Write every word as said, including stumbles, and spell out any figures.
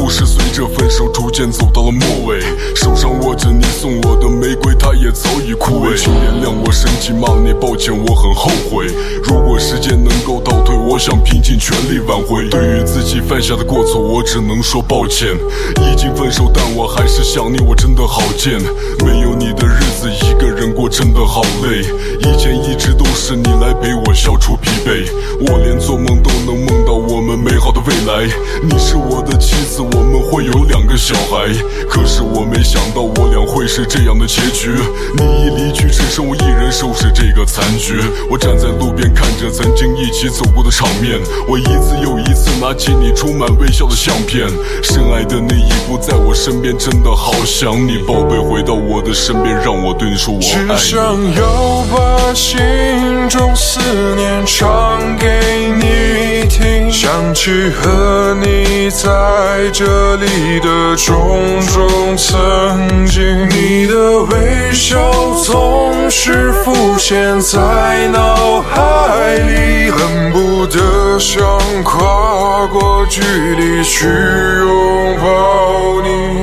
故事随着分手逐渐走到了末尾，手上握着你送我的玫瑰，它也早已枯萎。请原谅我生气骂你，抱歉我很后悔。如果时间能够倒退，我想拼尽全力挽回。对于自己犯下的过错，我只能说抱歉。已经分手，但我还是想你，我真的好贱。没有你的日子，一个人过真的好累。以前一直都是你来陪我消除疲惫，我连做梦都能梦到我们美好的未来。你是我的妻子，我们会有两个小孩。可是我没想到我俩会是这样的结局。你一离去，只剩我一人收拾这个残局。我站在路边看着曾经一起走过的场面，我一次又一次拿起你充满微笑的相片。深爱的你已不在我身边，真的好想你，宝贝回到我的身边，让我对你说我爱你。 只想要把心中思念唱给你听，想起和你在这里的种种曾经，你的微笑总是浮现在脑海里，恨不得想跨过距离去拥抱你。